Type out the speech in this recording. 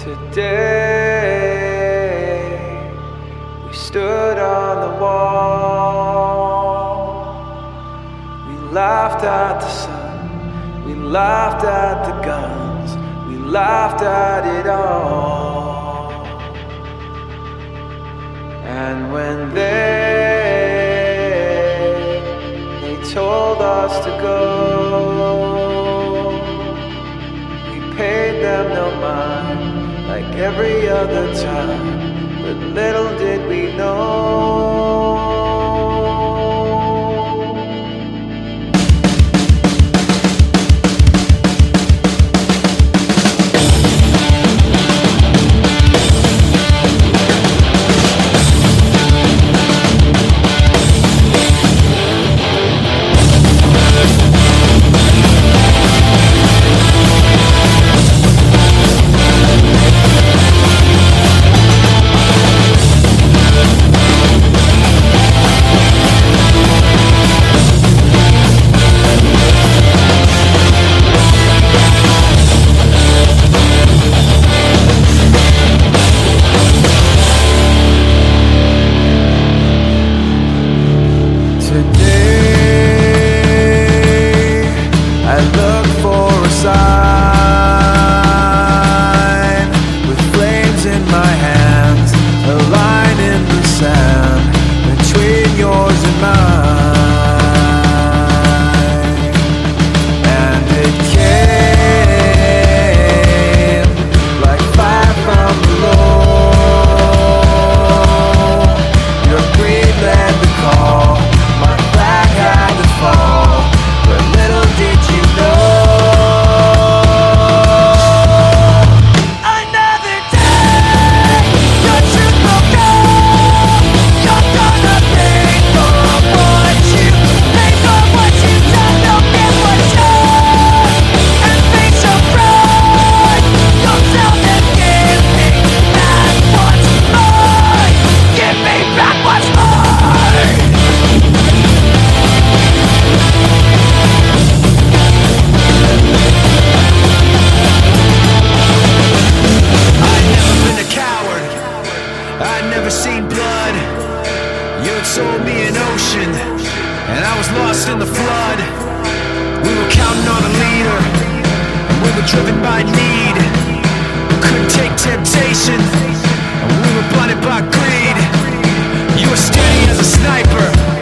Today we stood on the wall. We laughed at the sun, we laughed at the guns, we laughed at it all. And when they told us to go, we paid them no mind like every other time, but little did we know. I look for a sign with flames in my hands, a line in the sand between yours and mine. And it came like fire from below. Your green led the call, my flag had to fall, but little did you know. Another day, your truth will go. You're gonna pay for what you pay for what you've done. Don't get what's yours and face your pride. You'll tell them, give me back what's mine. Give me back what's mine. I'd never seen blood. You had sold me an ocean, and I was lost in the flood. We were counting on a leader, and we were driven by need. We couldn't take temptation, and we were blinded by greed. You were steady as a sniper,